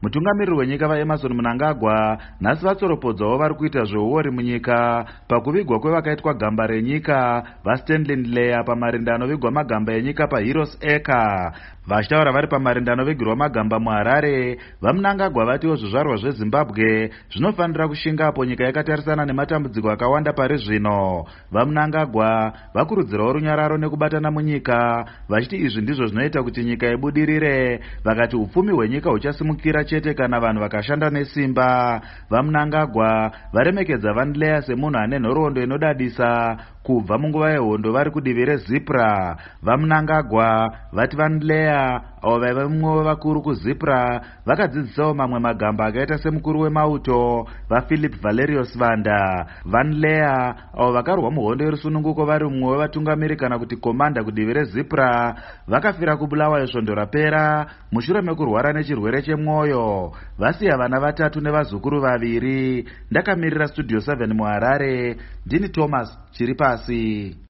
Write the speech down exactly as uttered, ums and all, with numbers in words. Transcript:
Mutungamiriri wenyika vaEmerson Mnangagwa nhasi vatsoropodzawo vari kuita zveuori munyika pakuvigwa kwevakaitwa gamba renyika vaStanley Nleya pamarinda anovigwa magamba enyika paHeroes Acre. Vachitaura vari pamarinda anovigirwa magamba muHarare, vaMnangagwa vatiwo zvizvarwa zveZimbabwe zvinofanira kushingapo nyika yakatarisana nematambudziko akawanda pari zvino. VaMnangagwa vakurudzirawo runyararo nekubatana munyika, vachiti izvi ndizvo zvinoita kuti nyika ibudirire. Vakati upfumi hwenyika huchasimukira chete kana vanhu vakashanda nesimba. VaMnangagwa varemekedza vaNleya semunhu ane nhoroondo inodadisa kubva munguva yehondo vari kudivi reZipra. VaMnangagwa vati vaNleya avo vaiva mumwe wevakuru kuZipra vakadzidzisawo mamwe magamba akaita semukuru wemauto vaPhilip Valerius Vanda. VaNleya avo vakarwa muhondo yerusununguko vari mumwe wevatungamiri kana kuti komanda kudivi reZipra vakafira kubulawayo svondo rapera mushure mekurwara nechirwere chemwoyo. Vasiya vana vatatu nevazukuru vaviri. Ndakamirira Studio seven muHarare, ndini Thomas Chiripasi.